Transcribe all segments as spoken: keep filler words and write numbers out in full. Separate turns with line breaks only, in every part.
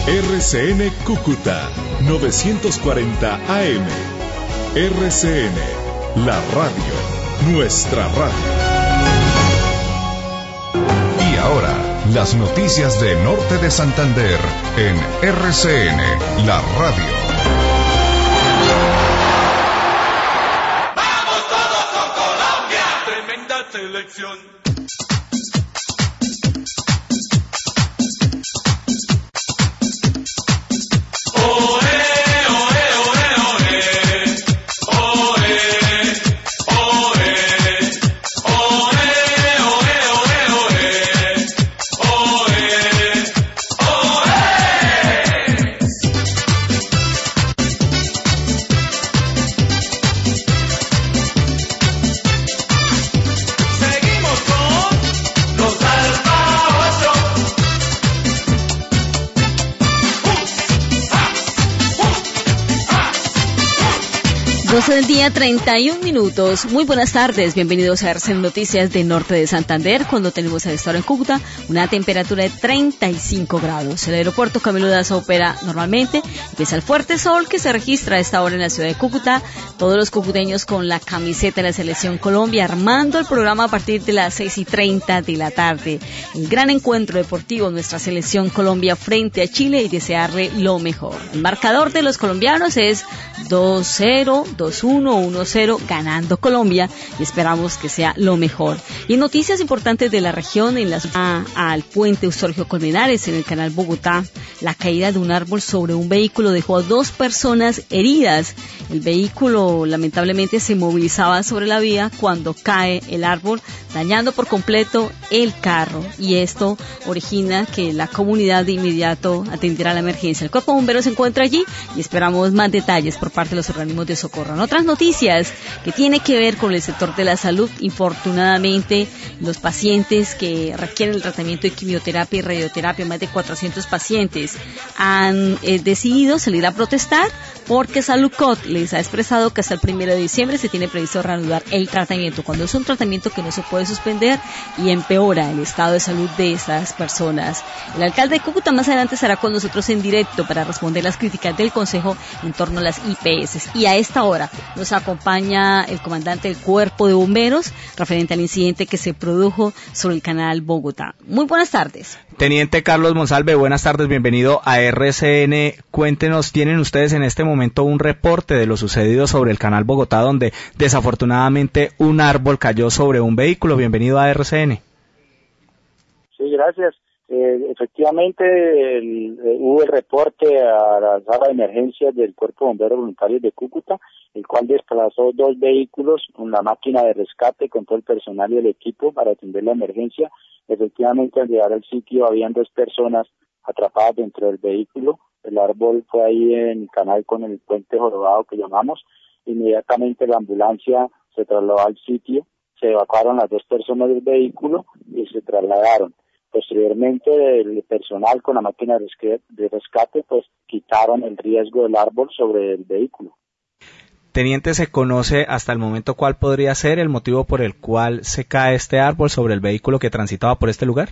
R C N Cúcuta novecientos cuarenta A M. R C N, la radio, nuestra radio. Y ahora, las noticias de Norte de Santander en R C N, la radio.
¡Vamos todos con Colombia! Tremenda selección.
doce del día, treinta y un minutos. Muy buenas tardes, bienvenidos a R C N Noticias de Norte de Santander, cuando tenemos a esta hora en Cúcuta una temperatura de treinta y cinco grados. El aeropuerto Camilo Daza opera normalmente, pese al fuerte sol que se registra a esta hora en la ciudad de Cúcuta. Todos los cucuteños con la camiseta de la Selección Colombia, armando el programa a partir de las seis y treinta de la tarde. El gran encuentro deportivo, nuestra Selección Colombia frente a Chile, y desearle lo mejor. El marcador de los colombianos es dos cero, dos uno, uno cero, ganando Colombia, y esperamos que sea lo mejor. Y en noticias importantes de la región, en la zona al puente Eustorgio Colmenares, en el canal Bogotá, la caída de un árbol sobre un vehículo dejó a dos personas heridas. El vehículo lamentablemente se movilizaba sobre la vía cuando cae el árbol, dañando por completo el carro, y esto origina que la comunidad de inmediato atendiera la emergencia. El cuerpo de bomberos se encuentra allí y esperamos más detalles por parte de los organismos de socorro. En otras noticias que tiene que ver con el sector de la salud, infortunadamente los pacientes que requieren el tratamiento de quimioterapia y radioterapia, más de cuatrocientos pacientes, han eh, decidido salir a protestar porque Saludcot les ha expresado que hasta el primero de diciembre se tiene previsto reanudar el tratamiento, cuando es un tratamiento que no se puede suspender y empeora el estado de salud de estas personas. El alcalde de Cúcuta más adelante estará con nosotros en directo para responder las críticas del Consejo en torno a las I P S. Y a esta hora nos acompaña el comandante del Cuerpo de Bomberos referente al incidente que se produjo sobre el canal Bogotá. Muy buenas tardes.
Teniente Carlos Monsalve, buenas tardes, bienvenido a R C N. Cuéntenos, ¿tienen ustedes en este momento un reporte de lo sucedido sobre el canal Bogotá, donde desafortunadamente un árbol cayó sobre un vehículo? Bienvenido a R C N.
Sí, gracias. Eh, efectivamente, el, eh, hubo el reporte a la sala de emergencias del Cuerpo de Bomberos Voluntarios de Cúcuta, el cual desplazó dos vehículos, una máquina de rescate con todo el personal y el equipo para atender la emergencia. Efectivamente, al llegar al sitio habían dos personas atrapadas dentro del vehículo. El árbol fue ahí en el canal con el puente jorobado que llamamos. Inmediatamente la ambulancia se trasladó al sitio, se evacuaron las dos personas del vehículo y se trasladaron. Posteriormente, el personal con la máquina de rescate pues quitaron el riesgo del árbol sobre el vehículo.
Teniente, ¿se conoce hasta el momento cuál podría ser el motivo por el cual se cae este árbol sobre el vehículo que transitaba por este lugar?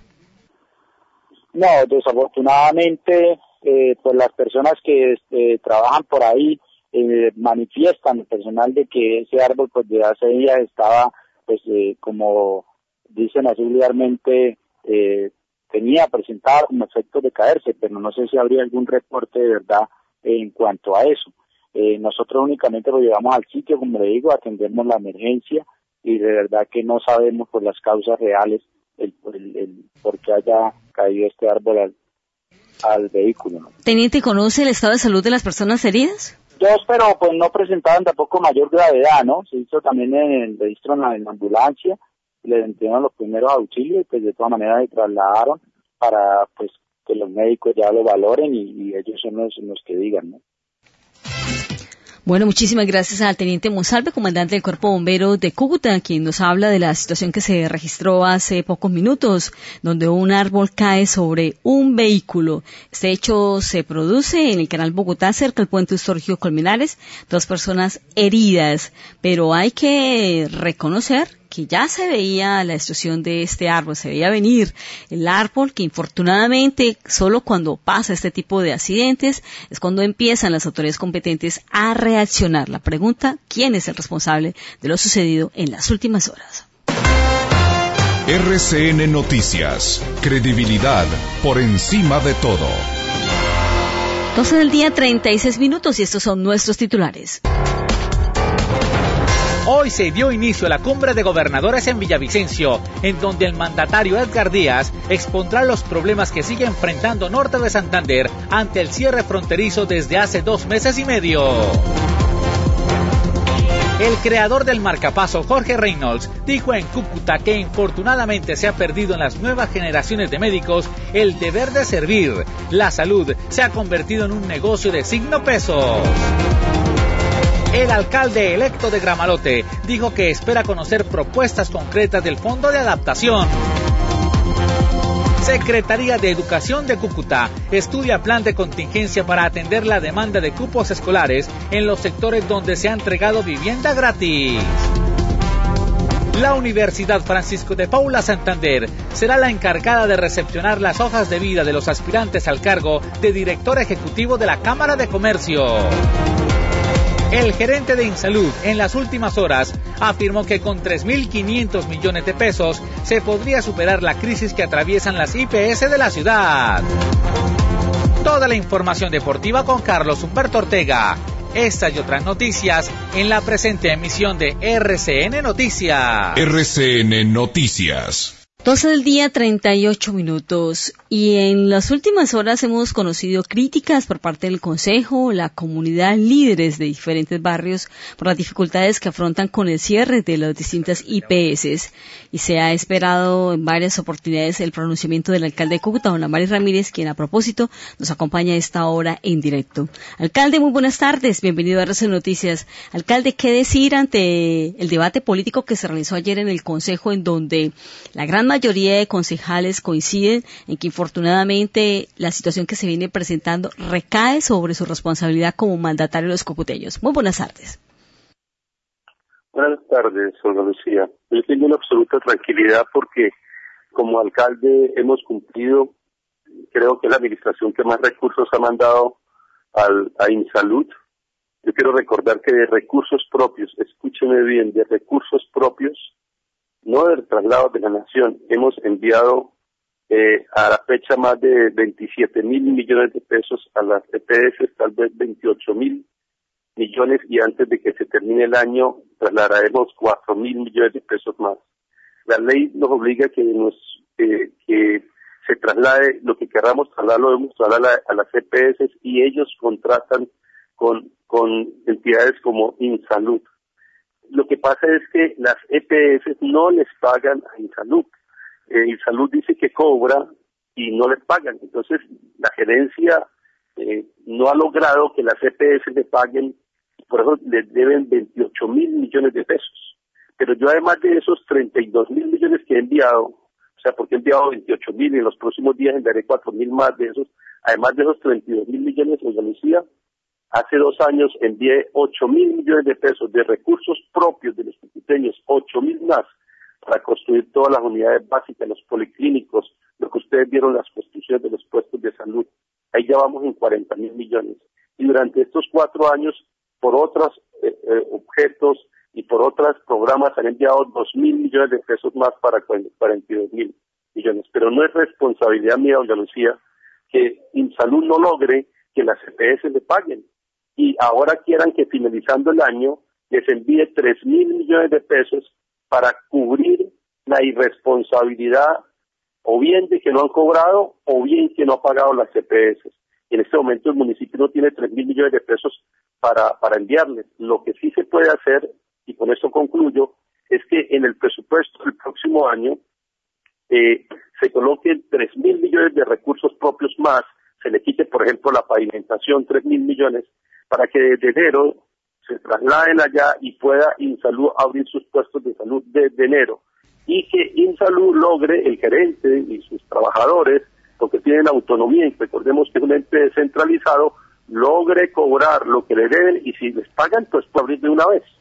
No, desafortunadamente, eh, pues las personas que eh, trabajan por ahí eh, manifiestan, el personal, de que ese árbol pues de hace días estaba, pues eh, como dicen así vulgarmente, eh, tenía presentado como efecto de caerse, pero no sé si habría algún reporte de verdad eh, en cuanto a eso. Eh, nosotros únicamente lo llevamos al sitio, como le digo, atendemos la emergencia, y de verdad que no sabemos por las causas reales el, el, el por qué haya caído este árbol al, al vehículo, ¿no?
Teniente, ¿conoce el estado de salud de las personas heridas?
Dos, pero pues no presentaban tampoco mayor gravedad, ¿no? Se hizo también en el registro en la, en la ambulancia, le entregaron los primeros auxilios, pues de todas maneras se trasladaron para pues que los médicos ya lo valoren y, y ellos son los, los que digan, ¿no?
Bueno, muchísimas gracias al teniente Monsalve, comandante del Cuerpo de Bomberos de Cúcuta, quien nos habla de la situación que se registró hace pocos minutos, donde un árbol cae sobre un vehículo. Este hecho se produce en el canal Bogotá, cerca del puente Eustorgio Colmenares, dos personas heridas, pero hay que reconocer que ya se veía la destrucción de este árbol, se veía venir el árbol que infortunadamente solo cuando pasa este tipo de accidentes es cuando empiezan las autoridades competentes a reaccionar. La pregunta, ¿quién es el responsable de lo sucedido en las últimas horas?
R C N Noticias, credibilidad por encima de todo.
doce del día, treinta y seis minutos, y estos son nuestros titulares.
Hoy se dio inicio a la cumbre de gobernadores en Villavicencio, en donde el mandatario Edgar Díaz expondrá los problemas que sigue enfrentando Norte de Santander ante el cierre fronterizo desde hace dos meses y medio. El creador del marcapaso, Jorge Reynolds, dijo en Cúcuta que infortunadamente se ha perdido en las nuevas generaciones de médicos el deber de servir. La salud se ha convertido en un negocio de signo pesos. El alcalde electo de Gramalote dijo que espera conocer propuestas concretas del Fondo de Adaptación. Secretaría de Educación de Cúcuta estudia plan de contingencia para atender la demanda de cupos escolares en los sectores donde se ha entregado vivienda gratis. La Universidad Francisco de Paula Santander será la encargada de recepcionar las hojas de vida de los aspirantes al cargo de director ejecutivo de la Cámara de Comercio. El gerente de Insalud en las últimas horas afirmó que con tres mil quinientos millones de pesos se podría superar la crisis que atraviesan las I P S de la ciudad. Toda la información deportiva con Carlos Humberto Ortega. Estas y otras noticias en la presente emisión de R C N Noticias.
R C N Noticias.
doce del día, treinta y ocho minutos, y en las últimas horas hemos conocido críticas por parte del Consejo, la comunidad, líderes de diferentes barrios por las dificultades que afrontan con el cierre de las distintas I P S, y se ha esperado en varias oportunidades el pronunciamiento del alcalde de Cúcuta, don Amaris Ramírez, quien a propósito nos acompaña a esta hora en directo. Alcalde, muy buenas tardes, bienvenido a R C N Noticias. Alcalde, ¿qué decir ante el debate político que se realizó ayer en el Consejo, en donde la gran mayoría mayoría de concejales coinciden en que infortunadamente la situación que se viene presentando recae sobre su responsabilidad como mandatario de los cucuteños? Muy buenas tardes.
Buenas tardes, Olga Lucía. Yo tengo una absoluta tranquilidad porque como alcalde hemos cumplido, creo que es la administración que más recursos ha mandado al, a Insalud. Yo quiero recordar que de recursos propios, escúcheme bien, de recursos propios, no del traslado de la nación, hemos enviado eh, a la fecha más de veintisiete mil millones de pesos a las E P S, tal vez veintiocho mil millones, y antes de que se termine el año trasladaremos cuatro mil millones de pesos más. La ley nos obliga a que, nos, eh, que se traslade lo que queramos trasladar, lo debemos trasladar a, a las E P S, y ellos contratan con, con entidades como Insalud. Lo que pasa es que las E P S no les pagan a Insalud. Eh, Insalud dice que cobra y no les pagan. Entonces, la gerencia eh, no ha logrado que las E P S le paguen, por eso les deben veintiocho mil millones de pesos. Pero yo, además de esos treinta y dos mil millones que he enviado, o sea, porque he enviado veintiocho mil y en los próximos días enviaré cuatro mil más de esos, además de esos treinta y dos mil millones en Andalucía, hace dos años envié ocho mil millones de pesos de recursos propios de los cucuteños, ocho mil más, para construir todas las unidades básicas, los policlínicos, lo que ustedes vieron, las construcciones de los puestos de salud. Ahí ya vamos en cuarenta mil millones. Y durante estos cuatro años, por otros eh, eh, objetos y por otros programas, han enviado dos mil millones de pesos más para cuarenta y dos mil millones. Pero no es responsabilidad mía, doña Lucía, que Insalud no logre que las E P S le paguen. Y ahora quieran que finalizando el año les envíe tres mil millones de pesos para cubrir la irresponsabilidad o bien de que no han cobrado o bien que no ha pagado las E P S. En este momento el municipio no tiene tres mil millones de pesos para, para enviarles. Lo que sí se puede hacer, y con esto concluyo, es que en el presupuesto del próximo año eh, se coloquen tres mil millones de recursos propios más, se le quite, por ejemplo, la pavimentación, tres mil millones, para que desde enero se trasladen allá y pueda Insalud abrir sus puestos de salud desde enero. Y que Insalud logre, el gerente y sus trabajadores, porque tienen autonomía, y recordemos que es un ente descentralizado, logre cobrar lo que le deben, y si les pagan, pues puede abrir de una vez.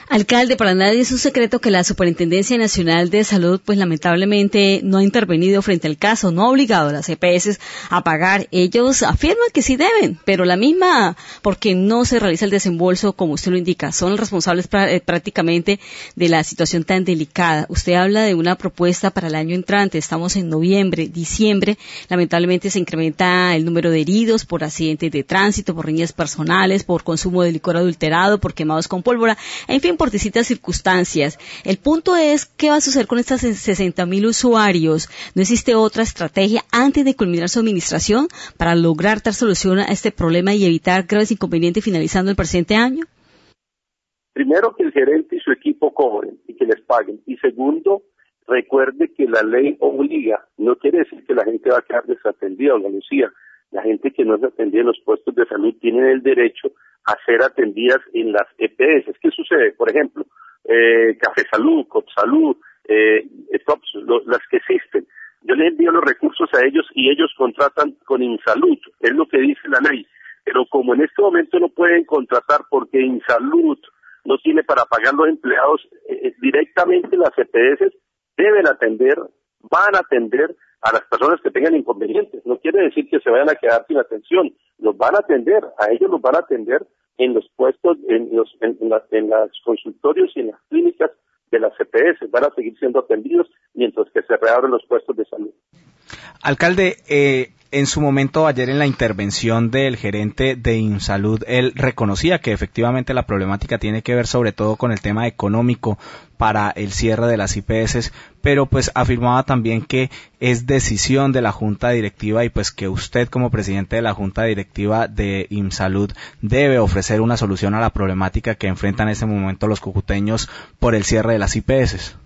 Alcalde, para nadie es un secreto que la Superintendencia Nacional de Salud, pues lamentablemente no ha intervenido frente al caso, no ha obligado a las E P S a pagar. Ellos afirman que sí deben, pero la misma, porque no se realiza el desembolso como usted lo indica, son responsables prácticamente de la situación tan delicada. Usted habla de una propuesta para el año entrante, estamos en noviembre, diciembre, lamentablemente se incrementa el número de heridos por accidentes de tránsito, por riñas personales, por consumo de licor adulterado, por quemados con pólvora, en fin, por distintas circunstancias. El punto es, ¿qué va a suceder con estas sesenta mil usuarios? ¿No existe otra estrategia antes de culminar su administración para lograr dar solución a este problema y evitar graves inconvenientes finalizando el presente año?
Primero, que el gerente y su equipo cobren y que les paguen. Y segundo, recuerde que la ley obliga, no quiere decir que la gente va a quedar desatendida, doña Lucía. La gente que no se atendía en los puestos de salud tiene el derecho a ser atendidas en las E P S. ¿Qué sucede? Por ejemplo, eh, Café Salud, Cop Salud, eh, Stops, lo, las que existen. Yo les envío los recursos a ellos y ellos contratan con Insalud, es lo que dice la ley. Pero como en este momento no pueden contratar porque Insalud no tiene para pagar los empleados, eh, directamente las E P S deben atender, van a atender a las personas que tengan inconvenientes. No quiere decir que se vayan a quedar sin atención, los van a atender, a ellos los van a atender en los puestos, en los en, en, la, en los consultorios y en las clínicas de las E P S, van a seguir siendo atendidos mientras que se reabren los puestos de salud.
Alcalde, eh, en su momento ayer en la intervención del gerente de Insalud, él reconocía que efectivamente la problemática tiene que ver sobre todo con el tema económico para el cierre de las I P S, pero pues afirmaba también que es decisión de la Junta Directiva y pues que usted como presidente de la Junta Directiva de Insalud debe ofrecer una solución a la problemática que enfrentan en este momento los cucuteños por el cierre de las I P S.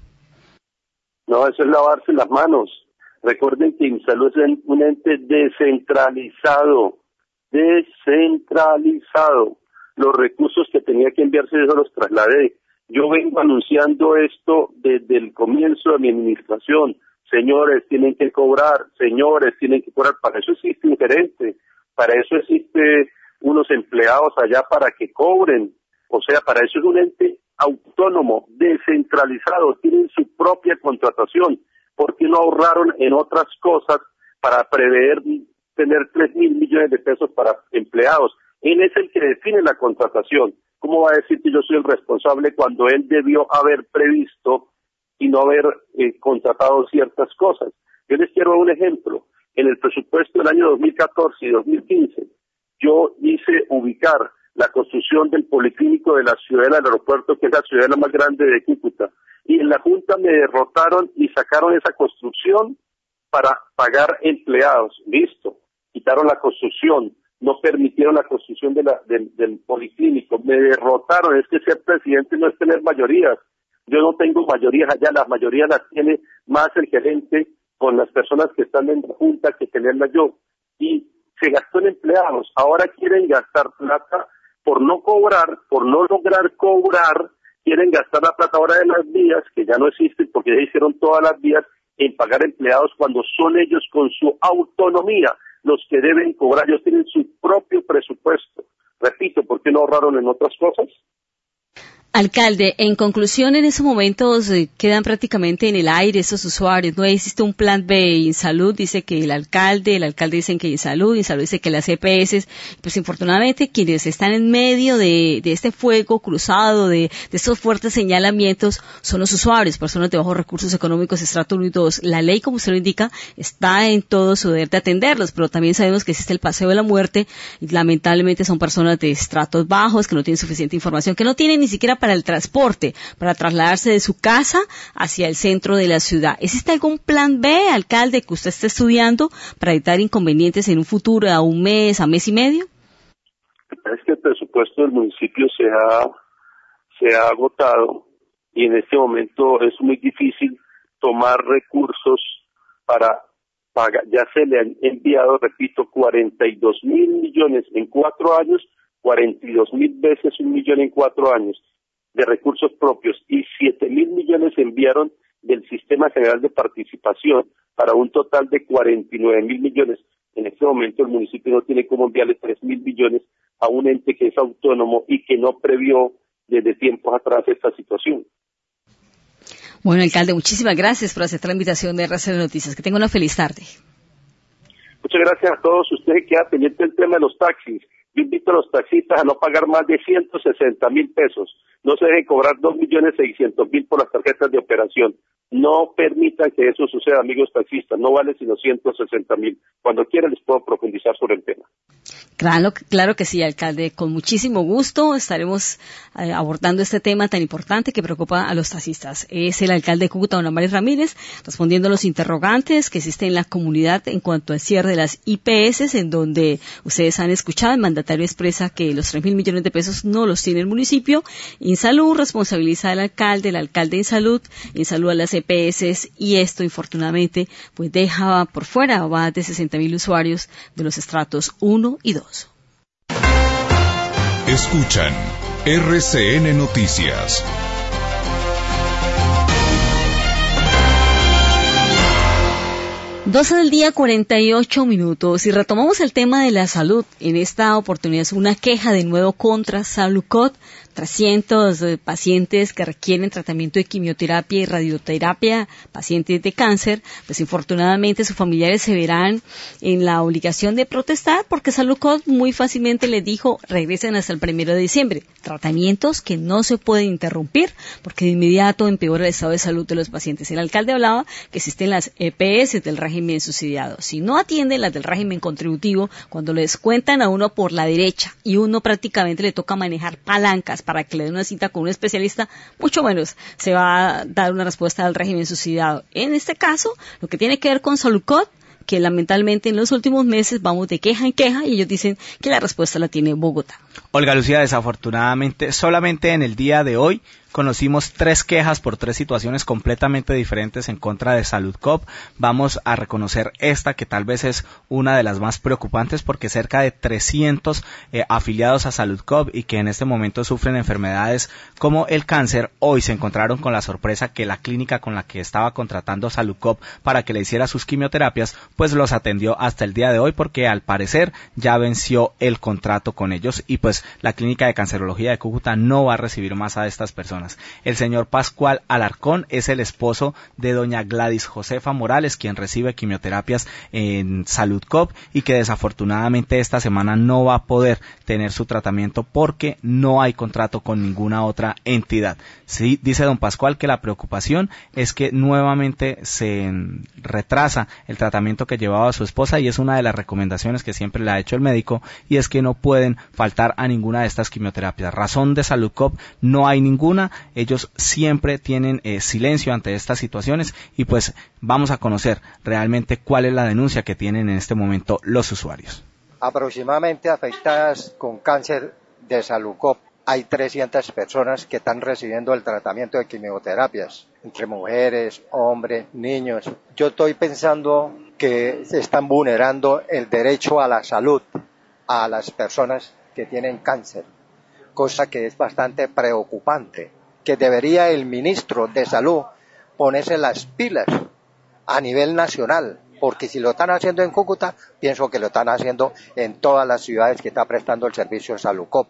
No, eso es lavarse las manos. Recuerden que Insalud es un ente descentralizado, descentralizado. Los recursos que tenía que enviarse yo los trasladé. Yo vengo anunciando esto desde el comienzo de mi administración. Señores, tienen que cobrar, señores, tienen que cobrar. Para eso existe un gerente, para eso existe unos empleados allá para que cobren. O sea, para eso es un ente autónomo, descentralizado, tienen su propia contratación. ¿Por qué no ahorraron en otras cosas para prever tener tres mil millones de pesos para empleados? Él es el que define la contratación. ¿Cómo va a decir que yo soy el responsable cuando él debió haber previsto y no haber eh, contratado ciertas cosas? Yo les quiero dar un ejemplo. En el presupuesto del año dos mil catorce y dos mil quince, yo hice ubicar la construcción del policlínico de la ciudadela del aeropuerto, que es la ciudadela más grande de Cúcuta. Y en la Junta me derrotaron y sacaron esa construcción para pagar empleados. Listo. Quitaron la construcción. No permitieron la construcción de la, del, del policlínico. Me derrotaron. Es que ser presidente no es tener mayorías. Yo no tengo mayorías allá. Las mayorías las tiene más el gerente con las personas que están en la Junta que tenerla yo. Y se gastó en empleados. Ahora quieren gastar plata por no cobrar, por no lograr cobrar. Quieren gastar la plata ahora de las vías, que ya no existen porque ya hicieron todas las vías, en pagar empleados cuando son ellos con su autonomía los que deben cobrar. Ellos tienen su propio presupuesto. Repito, ¿por qué no ahorraron en otras cosas?
Alcalde, en conclusión, en esos momentos eh, quedan prácticamente en el aire esos usuarios. No existe un plan B. Insalud dice que el alcalde, el alcalde dice que Insalud, Insalud dice que las E P S. Pues infortunadamente quienes están en medio de, de este fuego cruzado, de, de estos fuertes señalamientos, son los usuarios, personas de bajos recursos económicos, estrato uno y dos. La ley, como usted lo indica, está en todo su deber de atenderlos, pero también sabemos que existe el paseo de la muerte y lamentablemente son personas de estratos bajos que no tienen suficiente información, que no tienen ni siquiera para el transporte, para trasladarse de su casa hacia el centro de la ciudad. ¿Existe algún plan B, alcalde, que usted esté estudiando para evitar inconvenientes en un futuro, a un mes, a mes y medio?
Es que el presupuesto del municipio se ha, se ha agotado y en este momento es muy difícil tomar recursos para pagar. Ya se le han enviado, repito, cuarenta y dos mil millones en cuatro años, cuarenta y dos mil veces un millón en cuatro años de recursos propios y siete mil millones se enviaron del Sistema General de Participación para un total de cuarenta y nueve mil millones. En este momento el municipio no tiene cómo enviarle tres mil millones a un ente que es autónomo y que no previó desde tiempos atrás esta situación.
Bueno, alcalde, muchísimas gracias por aceptar la invitación de R C N Noticias. Que tenga una feliz tarde.
Muchas gracias a todos. Usted se queda pendiente del tema de los taxis. Yo invito a los taxistas a no pagar más de ciento sesenta mil pesos. No se dejen cobrar dos millones seiscientos mil por las tarjetas de operación. No permitan que eso suceda, amigos taxistas. No vale sino ciento sesenta mil. Cuando quieran les puedo profundizar sobre el tema.
Claro, claro que sí, alcalde. Con muchísimo gusto estaremos eh, abordando este tema tan importante que preocupa a los taxistas. Es el alcalde de Cúcuta, don Amaris Ramírez, respondiendo a los interrogantes que existen en la comunidad en cuanto al cierre de las I P S, en donde ustedes han escuchado, el mandatario expresa que los tres mil millones de pesos no los tiene el municipio. InSalud responsabiliza al alcalde, el alcalde InSalud, InSalud a las E P S, y esto, infortunadamente, pues deja por fuera a más de sesenta mil usuarios de los estratos uno y dos.
Escuchan R C N Noticias.
doce del día, cuarenta y ocho minutos, y retomamos el tema de la salud. En esta oportunidad es una queja de nuevo contra Salucot. trescientos pacientes que requieren tratamiento de quimioterapia y radioterapia, pacientes de cáncer, pues infortunadamente sus familiares se verán en la obligación de protestar porque Salucot muy fácilmente les dijo regresen hasta el primero de diciembre. Tratamientos que no se pueden interrumpir porque de inmediato empeora el estado de salud de los pacientes. El alcalde hablaba que existen las E P S del régimen subsidiado. Si no atienden las del régimen contributivo, cuando les cuentan a uno por la derecha y uno prácticamente le toca manejar palancas para que le den una cita con un especialista, mucho menos se va a dar una respuesta al régimen subsidiado. En este caso, lo que tiene que ver con Salucot, que lamentablemente en los últimos meses vamos de queja en queja y ellos dicen que la respuesta la tiene Bogotá.
Olga Lucía, desafortunadamente, solamente en el día de hoy conocimos tres quejas por tres situaciones completamente diferentes en contra de Saludcop. Vamos a reconocer esta que tal vez es una de las más preocupantes porque cerca de trescientos eh, afiliados a Saludcop y que en este momento sufren enfermedades como el cáncer, hoy se encontraron con la sorpresa que la clínica con la que estaba contratando Saludcop para que le hiciera sus quimioterapias, pues los atendió hasta el día de hoy porque al parecer ya venció el contrato con ellos y pues la clínica de cancerología de Cúcuta no va a recibir más a estas personas. El señor Pascual Alarcón es el esposo de doña Gladys Josefa Morales, quien recibe quimioterapias en Saludcop y que desafortunadamente esta semana no va a poder tener su tratamiento porque no hay contrato con ninguna otra entidad. Sí, dice don Pascual que la preocupación es que nuevamente se retrasa el tratamiento que llevaba su esposa y es una de las recomendaciones que siempre le ha hecho el médico y es que no pueden faltar a ninguna de estas quimioterapias. Razón de Saludcop no hay ninguna. Ellos siempre tienen eh, silencio ante estas situaciones y pues vamos a conocer realmente cuál es la denuncia que tienen en este momento los usuarios.
Aproximadamente afectadas con cáncer de Salucop hay trescientas personas que están recibiendo el tratamiento de quimioterapias, entre mujeres, hombres, niños. Yo estoy pensando que se están vulnerando el derecho a la salud a las personas que tienen cáncer, cosa que es bastante preocupante, que debería el ministro de Salud ponerse las pilas a nivel nacional, porque si lo están haciendo en Cúcuta, pienso que lo están haciendo en todas las ciudades que está prestando el servicio de Salucop.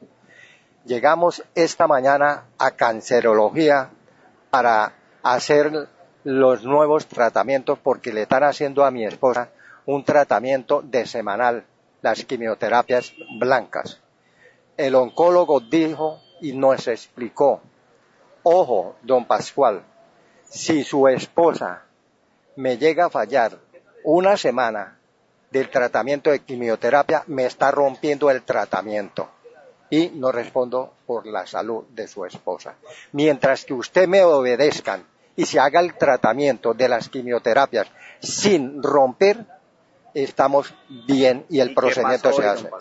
Llegamos esta mañana a cancerología para hacer los nuevos tratamientos porque le están haciendo a mi esposa un tratamiento de semanal, las quimioterapias blancas. El oncólogo dijo y nos explicó, ojo, don Pascual, si su esposa me llega a fallar una semana del tratamiento de quimioterapia, me está rompiendo el tratamiento y no respondo por la salud de su esposa. Mientras que usted me obedezcan y se haga el tratamiento de las quimioterapias sin romper, estamos bien y el procedimiento se hace.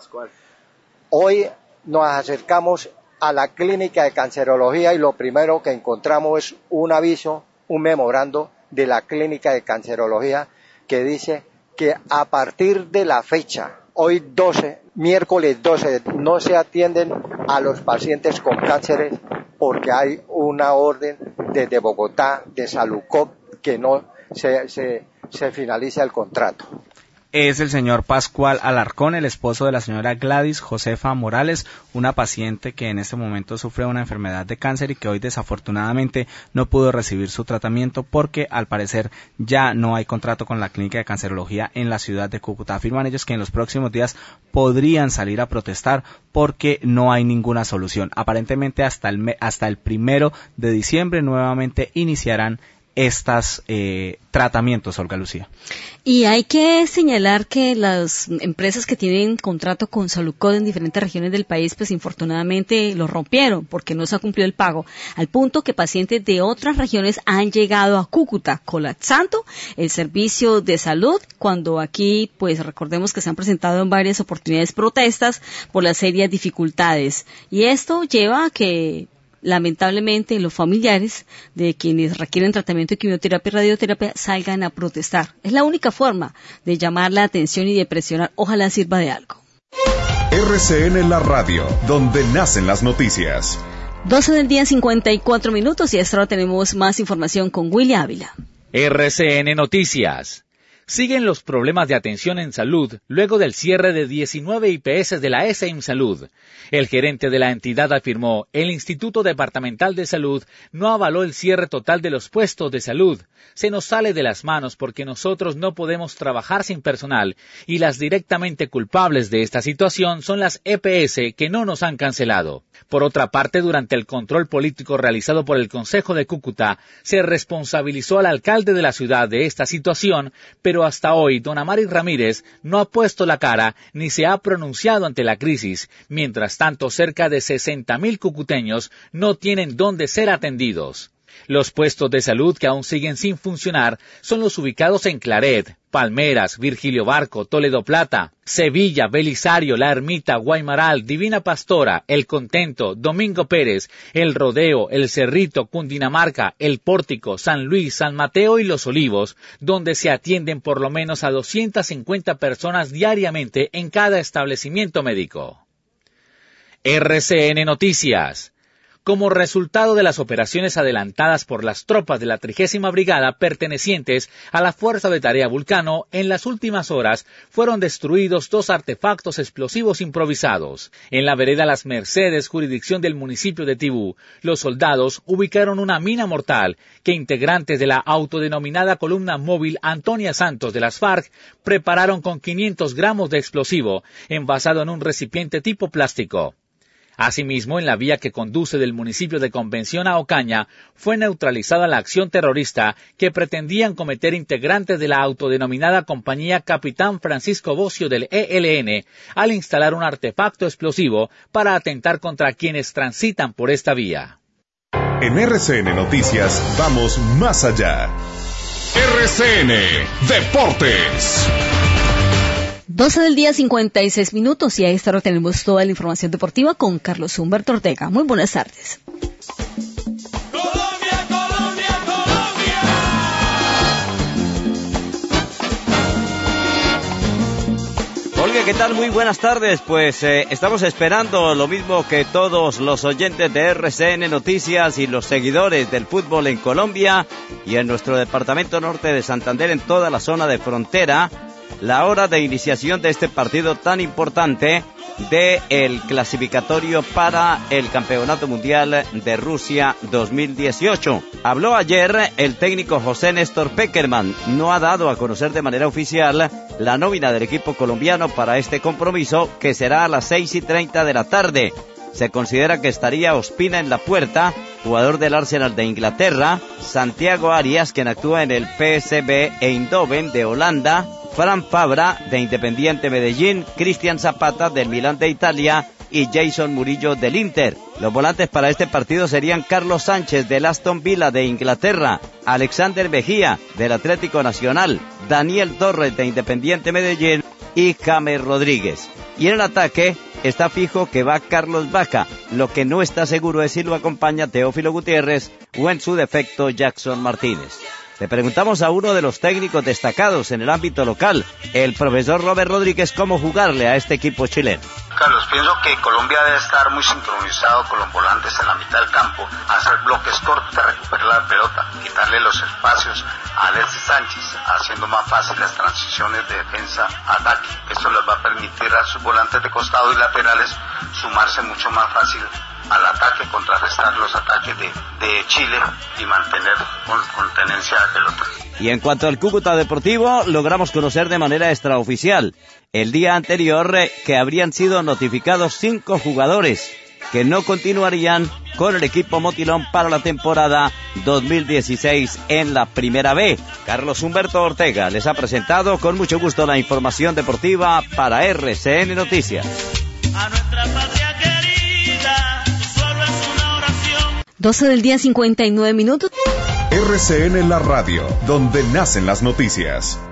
Hoy nos acercamos a la clínica de cancerología y lo primero que encontramos es un aviso, un memorando de la clínica de cancerología que dice que a partir de la fecha, hoy doce, miércoles doce, no se atienden a los pacientes con cánceres porque hay una orden desde Bogotá, de Salucop, que no se, se, se finaliza el contrato.
es el señor Pascual Alarcón, el esposo de la señora Gladys Josefa Morales, una paciente que en este momento sufre una enfermedad de cáncer y que hoy desafortunadamente no pudo recibir su tratamiento porque al parecer ya no hay contrato con la clínica de cancerología en la ciudad de Cúcuta. Afirman ellos que en los próximos días podrían salir a protestar porque no hay ninguna solución. Aparentemente hasta el, me- hasta el primero de diciembre nuevamente iniciarán estos eh, tratamientos, Olga Lucía.
Y hay que señalar que las empresas que tienen contrato con Salucod en diferentes regiones del país, pues infortunadamente lo rompieron porque no se ha cumplido el pago, al punto que pacientes de otras regiones han llegado a Cúcuta colapsando el servicio de salud, cuando aquí, pues recordemos que se han presentado en varias oportunidades protestas por las serias dificultades. Y esto lleva a que lamentablemente los familiares de quienes requieren tratamiento de quimioterapia y radioterapia salgan a protestar. Es la única forma de llamar la atención y de presionar. Ojalá sirva de algo.
R C N La Radio, donde nacen las noticias.
doce del día, cincuenta y cuatro minutos, y hasta ahora tenemos más información con Willy Ávila.
R C N Noticias. Siguen los problemas de atención en salud luego del cierre de diecinueve I P S de la S I M Salud. El gerente de la entidad afirmó, el Instituto Departamental de Salud no avaló el cierre total de los puestos de salud. Se nos sale de las manos porque nosotros no podemos trabajar sin personal y las directamente culpables de esta situación son las E P S que no nos han cancelado. Por otra parte, durante el control político realizado por el Consejo de Cúcuta, se responsabilizó al alcalde de la ciudad de esta situación, pero hasta hoy don Amari Ramírez no ha puesto la cara ni se ha pronunciado ante la crisis. Mientras tanto, cerca de sesenta mil cucuteños no tienen dónde ser atendidos. Los puestos de salud que aún siguen sin funcionar son los ubicados en Claret, Palmeras, Virgilio Barco, Toledo Plata, Sevilla, Belisario, La Ermita, Guaymaral, Divina Pastora, El Contento, Domingo Pérez, El Rodeo, El Cerrito, Cundinamarca, El Pórtico, San Luis, San Mateo y Los Olivos, donde se atienden por lo menos a doscientas cincuenta personas diariamente en cada establecimiento médico. R C N Noticias. Como resultado de las operaciones adelantadas por las tropas de la trigésima Brigada pertenecientes a la Fuerza de Tarea Vulcano, en las últimas horas fueron destruidos dos artefactos explosivos improvisados. En la vereda Las Mercedes, jurisdicción del municipio de Tibú, los soldados ubicaron una mina mortal que integrantes de la autodenominada columna móvil Antonia Santos de las FARC prepararon con quinientos gramos de explosivo envasado en un recipiente tipo plástico. Asimismo, en la vía que conduce del municipio de Convención a Ocaña, fue neutralizada la acción terrorista que pretendían cometer integrantes de la autodenominada compañía Capitán Francisco Bocio del E L N al instalar un artefacto explosivo para atentar contra quienes transitan por esta vía.
En R C N Noticias vamos más allá. R C N Deportes.
doce del día, cincuenta y seis minutos, y a esta hora tenemos toda la información deportiva con Carlos Humberto Ortega. Muy buenas tardes.
Colombia, Colombia, Colombia.
Olga, ¿qué tal? Muy buenas tardes. Pues eh, estamos esperando lo mismo que todos los oyentes de R C N Noticias y los seguidores del fútbol en Colombia y en nuestro departamento norte de Santander, en toda la zona de frontera, la hora de iniciación de este partido tan importante del clasificatorio para el Campeonato Mundial de Rusia dos mil dieciocho. Habló ayer el técnico José Néstor Peckerman. No ha dado a conocer de manera oficial la nómina del equipo colombiano para este compromiso, que será a las seis y treinta de la tarde. Se considera que estaría Ospina en la puerta, jugador del Arsenal de Inglaterra, Santiago Arias, quien actúa en el P S V Eindhoven de Holanda, Fran Fabra de Independiente Medellín, Cristian Zapata del Milán de Italia y Jason Murillo del Inter. Los volantes para este partido serían Carlos Sánchez del Aston Villa de Inglaterra, Alexander Mejía del Atlético Nacional, Daniel Torres de Independiente Medellín y James Rodríguez. Y en el ataque está fijo que va Carlos Vaca. Lo que no está seguro es si lo acompaña Teófilo Gutiérrez o en su defecto Jackson Martínez. Le preguntamos a uno de los técnicos destacados en el ámbito local, el profesor Robert Rodríguez, cómo jugarle a este equipo chileno.
Carlos, pienso que Colombia debe estar muy sincronizado con los volantes en la mitad del campo, hacer bloques cortos, recuperar la pelota, quitarle los espacios a Alexis Sánchez, haciendo más fácil las transiciones de defensa-ataque. Esto les va a permitir a sus volantes de costado y laterales sumarse mucho más fácil al ataque, contrarrestar los ataques de, de Chile y mantener con, con tenencia de pelota.
Y en cuanto al Cúcuta Deportivo, logramos conocer de manera extraoficial el día anterior eh, que habrían sido notificados cinco jugadores que no continuarían con el equipo motilón para la temporada dos mil dieciséis en la Primera B. Carlos Humberto Ortega les ha presentado con mucho gusto la información deportiva para R C N Noticias.
A nuestra patria querida, solo es una oración.
doce del día, cincuenta y nueve minutos.
R C N La Radio, donde nacen las noticias.